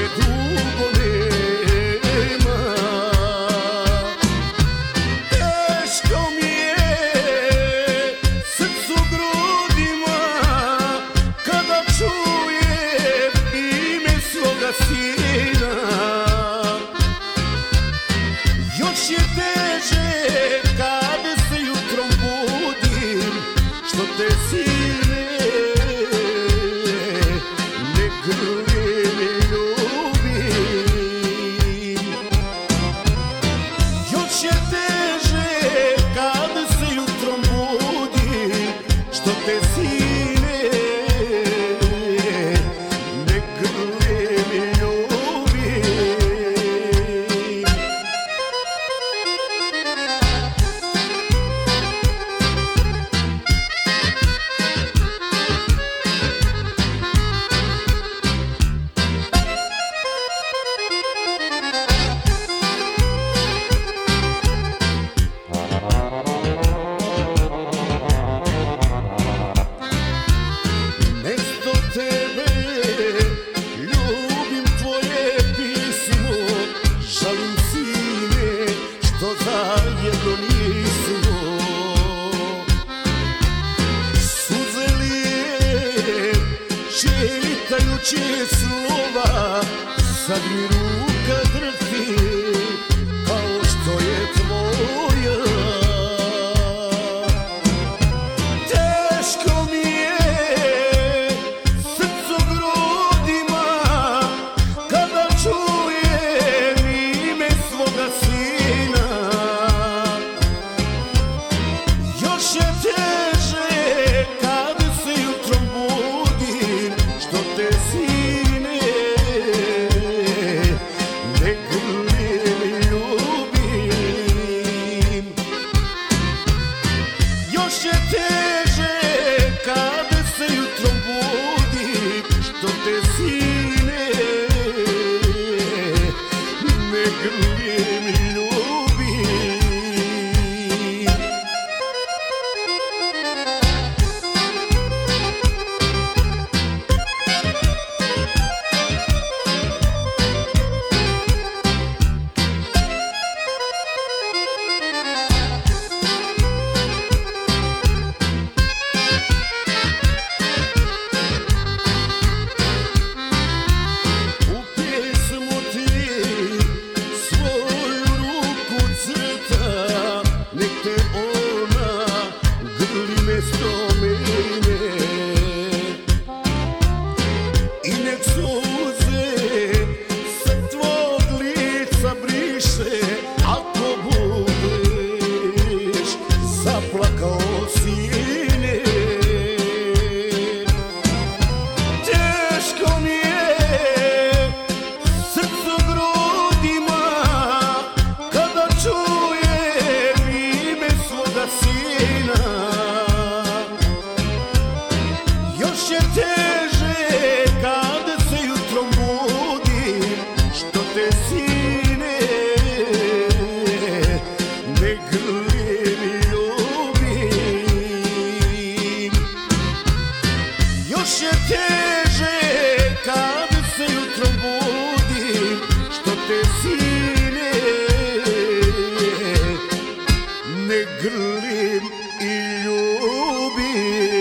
dugo nema. Teško mi je srcu grudima kada čujem ime svoga sina. Još je teže kada se jutrom budim, što te sine ne grlim i ljubim. Još je teže kada se jutrom budim, što te sine ne grlim i ljubim. Mesto tebe ljubim tvoje pismo, žalim sine što zajedno nismo. Suze lijem čitajući slova, sad mi ruka drhti kao što je tvoja. Teško mi je srcu grudima kada čujem ime svoga sina. Još je teže kada se jutrom budim, što te sine ne grlim i ljubim. Još je teže kada se jutrom budim, što te sine ne grlim i ljubim. U pjesmu ti svoju ruku crta, nek te ona grli mesto mene. I nek suze sa tvog lica briše, ako budeš zaplakao sine. Teško mi je srcu grudima kada čujem ime svoga sina. Još je teže kada se jutrom budim, što te sine ne grlim i ljubim. Još je teže kada se jutrom budim, što te sine ne grlim i ljubim.